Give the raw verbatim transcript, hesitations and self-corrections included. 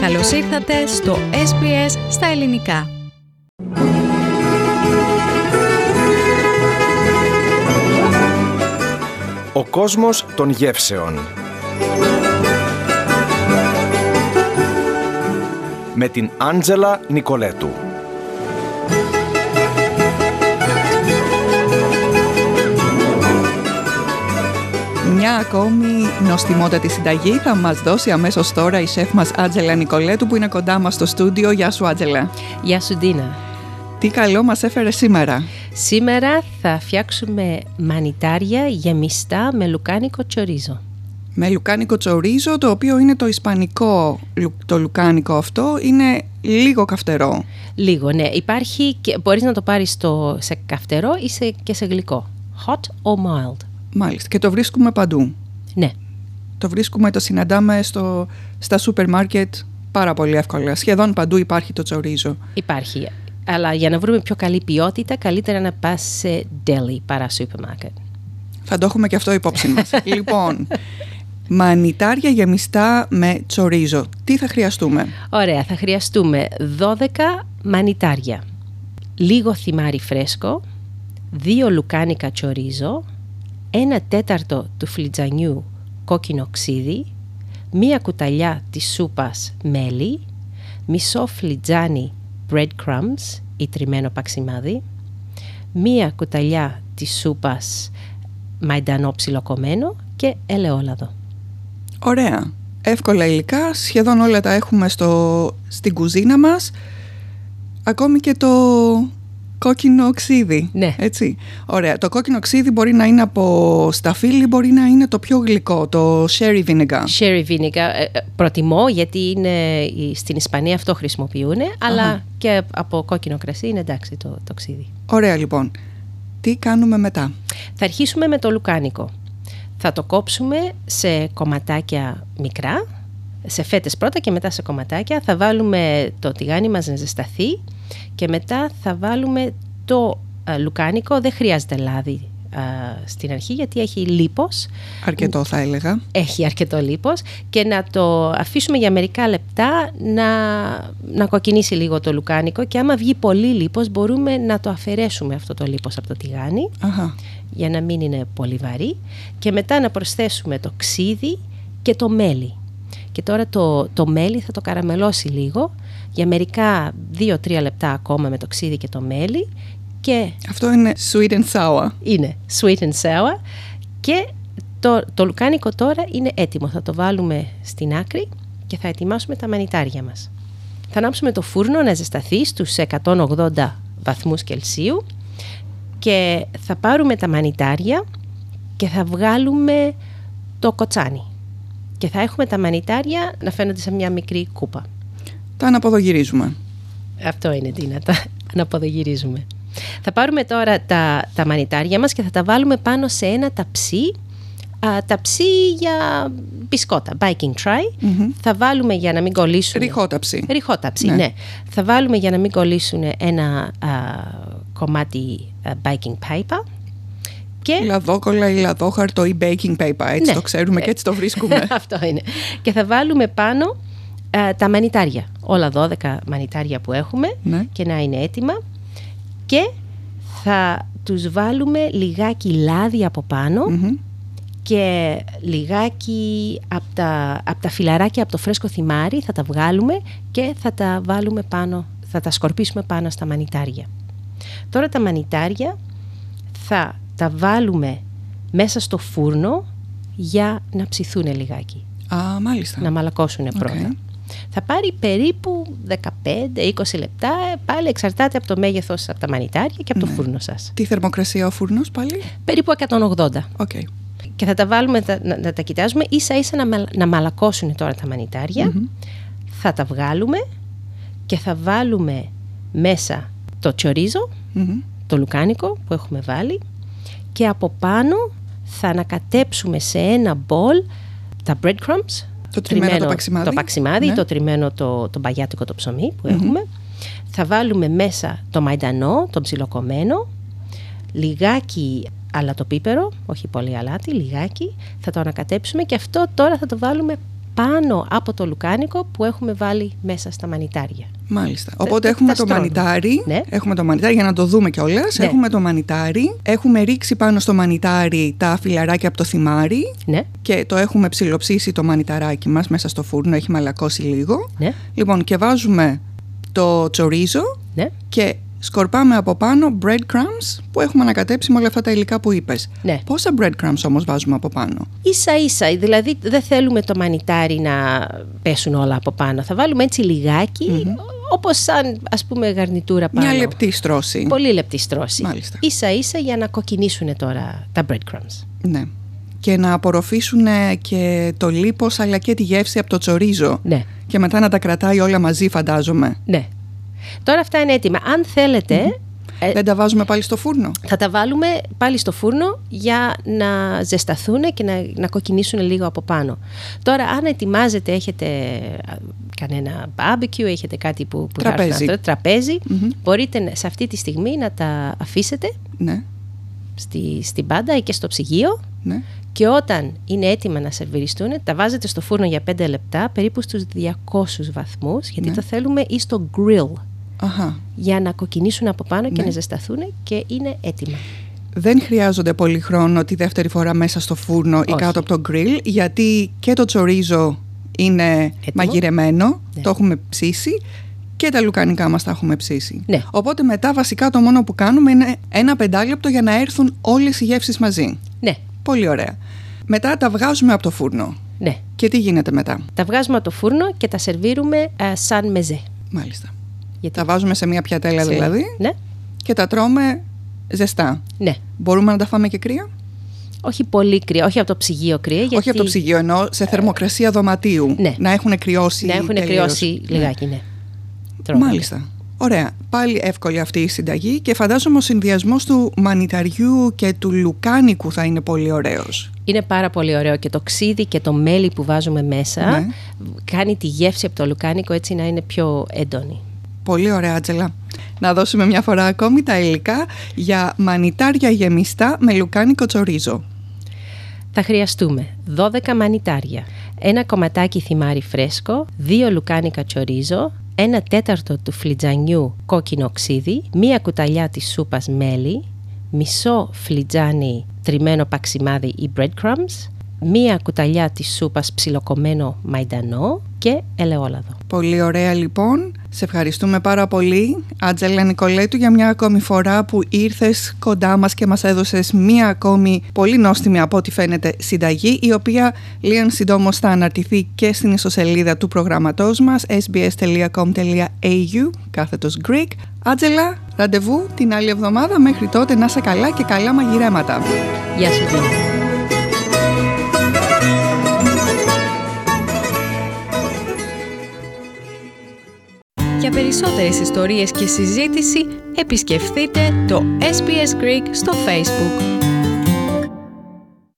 Καλώς ήρθατε στο ες μπι ες στα ελληνικά. Ο κόσμος των γεύσεων. Με την Άντζελα Νικολέτου. Μια ακόμη νοστιμότατη συνταγή θα μας δώσει αμέσως τώρα η σεφ μας Άντζελα Νικολέτου, που είναι κοντά μας στο στούντιο. Γεια σου, Άντζελα. Γεια σου, Ντίνα. Τι καλό μας έφερε σήμερα? Σήμερα θα φτιάξουμε μανιτάρια γεμιστά με λουκάνικο τσορίζο. Με λουκάνικο τσορίζο, το οποίο είναι το ισπανικό, το λουκάνικο αυτό είναι λίγο καυτερό. Λίγο, ναι. Υπάρχει και μπορείς να το πάρεις στο, σε καυτερό ή σε, και σε γλυκό. Hot or mild. Μάλιστα. Και το βρίσκουμε παντού. Ναι. Το βρίσκουμε, το συναντάμε στο, στα σούπερ μάρκετ πάρα πολύ εύκολα. Σχεδόν παντού υπάρχει το τσορίζο. Υπάρχει. Αλλά για να βρούμε πιο καλή ποιότητα, καλύτερα να πας σε deli παρά σούπερ μάρκετ. Θα το έχουμε και αυτό υπόψη μας. Λοιπόν, μανιτάρια γεμιστά με τσορίζο. Τι θα χρειαστούμε? Ωραία, θα χρειαστούμε δώδεκα μανιτάρια, λίγο θυμάρι φρέσκο, δύο λουκάνικα τσορίζο, ένα τέταρτο του φλιτζανιού κόκκινο ξύδι, μία κουταλιά της σούπας μέλι, μισό φλιτζάνι breadcrumbs ή τριμμένο παξιμάδι, μία κουταλιά της σούπας μαϊντανό ψιλοκομμένο και ελαιόλαδο. Ωραία. Εύκολα υλικά, σχεδόν όλα τα έχουμε στο, στην κουζίνα μας. Ακόμη και το κόκκινο ξύδι. Ναι. Έτσι. Ωραία. Το κόκκινο ξύδι μπορεί να είναι από σταφύλι, μπορεί να είναι το πιο γλυκό, το sherry vinegar. Sherry vinegar. Ε, προτιμώ, γιατί είναι, στην Ισπανία αυτό χρησιμοποιούν, αλλά και από κόκκινο κρασί είναι εντάξει το, το ξύδι. Ωραία, λοιπόν. Τι κάνουμε μετά? Θα αρχίσουμε με το λουκάνικο. Θα το κόψουμε σε κομματάκια μικρά, σε φέτες πρώτα και μετά σε κομματάκια. Θα βάλουμε το τηγάνι μας να ζεσταθεί και μετά θα βάλουμε το α, λουκάνικο. Δεν χρειάζεται λάδι α, στην αρχή, γιατί έχει λίπος. Αρκετό θα έλεγα. Έχει αρκετό λίπος, και να το αφήσουμε για μερικά λεπτά να, να κοκκινήσει λίγο το λουκάνικο, και άμα βγει πολύ λίπος μπορούμε να το αφαιρέσουμε αυτό το λίπος από το τηγάνι. Αχα. Για να μην είναι πολύ βαρύ, και μετά να προσθέσουμε το ξύδι και το μέλι. Και τώρα το, το μέλι θα το καραμελώσει λίγο για μερικά δύο τρία λεπτά ακόμα με το ξύδι και το μέλι. Και αυτό είναι sweet and sour. Είναι sweet and sour. Και το, το λουκάνικο τώρα είναι έτοιμο. Θα το βάλουμε στην άκρη και θα ετοιμάσουμε τα μανιτάρια μας. Θα ανάψουμε το φούρνο να ζεσταθεί στους εκατόν ογδόντα βαθμούς Κελσίου και θα πάρουμε τα μανιτάρια και θα βγάλουμε το κοτσάνι. Και θα έχουμε τα μανιτάρια να φαίνονται σε μια μικρή κούπα. Τα αναποδογυρίζουμε. Αυτό είναι, Τίνα, τα αναποδογυρίζουμε. Θα πάρουμε τώρα τα, τα μανιτάρια μας και θα τα βάλουμε πάνω σε ένα ταψί, α, ταψί για μπισκότα, baking tray. Mm-hmm. Θα βάλουμε για να μην κολλήσουν... Ριχόταψι. Ριχόταψι, ναι. ναι. Θα βάλουμε για να μην κολλήσουν ένα α, κομμάτι α, baking paper. Και... λαδόκολλα ή λαδόχαρτο ή baking paper, έτσι ναι. Το ξέρουμε και έτσι το βρίσκουμε. Αυτό είναι. Και θα βάλουμε πάνω α, τα μανιτάρια, όλα δώδεκα μανιτάρια που έχουμε, ναι. Και να είναι έτοιμα, και θα τους βάλουμε λιγάκι λάδι από πάνω, mm-hmm. και λιγάκι από τα, από τα φιλαράκια από το φρέσκο θυμάρι θα τα βγάλουμε και θα τα βάλουμε πάνω, θα τα σκορπίσουμε πάνω στα μανιτάρια. Τώρα τα μανιτάρια θα τα βάλουμε μέσα στο φούρνο για να ψηθούν λιγάκι. Α, μάλιστα. Να μαλακώσουν πρώτα. Okay. Θα πάρει περίπου δεκαπέντε με είκοσι λεπτά, πάλι εξαρτάται από το μέγεθος, από τα μανιτάρια και από ναι. το φούρνο σας. Τι θερμοκρασία ο φούρνος πάλι? Περίπου εκατόν ογδόντα. Okay. Και θα τα βάλουμε, να, να τα κοιτάζουμε ίσα ίσα να, μαλ, να μαλακώσουν τώρα τα μανιτάρια. Mm-hmm. Θα τα βγάλουμε και θα βάλουμε μέσα το τσορίζο, mm-hmm. το λουκάνικο που έχουμε βάλει, και από πάνω θα ανακατέψουμε σε ένα μπολ τα breadcrumbs, το τριμμένο το παξιμάδι, το, παξιμάδι, ναι. το τριμμένο το, το μπαγιάτικο το ψωμί που mm-hmm. έχουμε. Θα βάλουμε μέσα το μαϊντανό, το ψιλοκομμένο, λιγάκι αλατοπίπερο, όχι πολύ αλάτι, λιγάκι. Θα το ανακατέψουμε και αυτό τώρα θα το βάλουμε πάνω από το λουκάνικο που έχουμε βάλει μέσα στα μανιτάρια. Μάλιστα. Οπότε έχουμε το μανιτάρι, ναι. έχουμε το μανιτάρι για να το δούμε κιόλας. Ναι. Έχουμε το μανιτάρι, έχουμε ρίξει πάνω στο μανιτάρι τα φυλαράκια από το θυμάρι, ναι. και το έχουμε ψιλοψήσει το μανιταράκι μας μέσα στο φούρνο, έχει μαλακώσει λίγο. Ναι. Λοιπόν, και βάζουμε το τσορίζο, ναι. και σκορπάμε από πάνω breadcrumbs που έχουμε ανακατέψει με όλα αυτά τα υλικά που είπες. Ναι. Πόσα breadcrumbs όμως βάζουμε από πάνω? Ίσα ίσα, δηλαδή δεν θέλουμε το μανιτάρι να πέσουν όλα από πάνω. Θα βάλουμε έτσι λιγάκι, mm-hmm. όπως σαν, ας πούμε, γαρνιτούρα πάνω. Μια λεπτή στρώση. Πολύ λεπτή στρώση. Μάλιστα. Ίσα ίσα για να κοκκινήσουν τώρα τα breadcrumbs. Ναι. Και να απορροφήσουν και το λίπος αλλά και τη γεύση από το τσορίζο. Ναι. Και μετά να τα κρατάει όλα μαζί, φαντάζομαι. Ναι. Τώρα αυτά είναι έτοιμα. Αν θέλετε... Mm-hmm. ε, δεν τα βάζουμε πάλι στο φούρνο? Θα τα βάλουμε πάλι στο φούρνο για να ζεσταθούν και να, να κοκκινήσουν λίγο από πάνω. Τώρα, αν ετοιμάζετε, έχετε κανένα barbecue, έχετε κάτι που, που τραπέζι, θα έρθει, τραπέζι mm-hmm. μπορείτε σε αυτή τη στιγμή να τα αφήσετε, ναι. στη, στην πάντα ή και στο ψυγείο, ναι. και όταν είναι έτοιμα να σερβιριστούν, τα βάζετε στο φούρνο για πέντε λεπτά, περίπου στους διακόσιους βαθμούς, γιατί ναι. τα θέλουμε ή στο grill. Αχα. Για να κοκκινήσουν από πάνω, ναι. και να ζεσταθούν και είναι έτοιμα. Δεν χρειάζονται πολύ χρόνο τη δεύτερη φορά μέσα στο φούρνο. Όχι. Ή κάτω από το γκριλ, γιατί και το τσορίζο είναι έτοιμο. Μαγειρεμένο, ναι. το έχουμε ψήσει, και τα λουκανικά μας τα έχουμε ψήσει. Ναι. Οπότε μετά βασικά το μόνο που κάνουμε είναι ένα πεντάλεπτο για να έρθουν όλες οι γεύσεις μαζί. Ναι. Πολύ ωραία. Μετά τα βγάζουμε από το φούρνο. Ναι. Και τι γίνεται μετά? Τα βγάζουμε από το φούρνο και τα σερβίρουμε α, σαν μεζέ. Μάλιστα. Γιατί... τα βάζουμε σε μια πιατέλα, σε... δηλαδή, ναι. και τα τρώμε ζεστά. Ναι. Μπορούμε να τα φάμε και κρύα? Όχι πολύ κρύα, όχι από το ψυγείο κρύα. Γιατί... όχι από το ψυγείο, εννοώ σε θερμοκρασία δωματίου. Ναι. Να έχουν κρυώσει. Να έχουν κρυώσει λιγάκι, ναι. Τρώμε. Μάλιστα. Ωραία. Πάλι εύκολη αυτή η συνταγή και φαντάζομαι ο συνδυασμός του μανιταριού και του λουκάνικου θα είναι πολύ ωραίος. Είναι πάρα πολύ ωραίο και το ξύδι και το μέλι που βάζουμε μέσα, ναι. κάνει τη γεύση από το λουκάνικο έτσι να είναι πιο έντονη. Πολύ ωραία, Άντζελα. Να δώσουμε μια φορά ακόμη τα υλικά για μανιτάρια γεμιστά με λουκάνικο τσορίζο. Θα χρειαστούμε δώδεκα μανιτάρια, ένα κομματάκι θυμάρι φρέσκο, δύο λουκάνικα τσορίζο, ένα τέταρτο του φλιτζανιού κόκκινο ξύδι, μία κουταλιά της σούπας μέλι, μισό φλιτζάνι τριμμένο παξιμάδι ή breadcrumbs, μία κουταλιά της σούπας ψιλοκομμένο μαϊντανό και ελαιόλαδο. Πολύ ωραία λοιπόν. Σε ευχαριστούμε πάρα πολύ, Άντζελα Νικολέτου, για μια ακόμη φορά που ήρθες κοντά μας και μας έδωσες μια ακόμη πολύ νόστιμη από ό,τι φαίνεται συνταγή, η οποία λίγαν συντόμως θα αναρτηθεί και στην ιστοσελίδα του προγραμματός μας sbs.com.au κάθετος Greek. Άντζελα, ραντεβού την άλλη εβδομάδα. Μέχρι τότε να είσαι καλά και καλά μαγειρέματα. Γεια σου. Για περισσότερες ιστορίες και συζήτηση επισκεφτείτε το ες μπι ες Greek στο Facebook.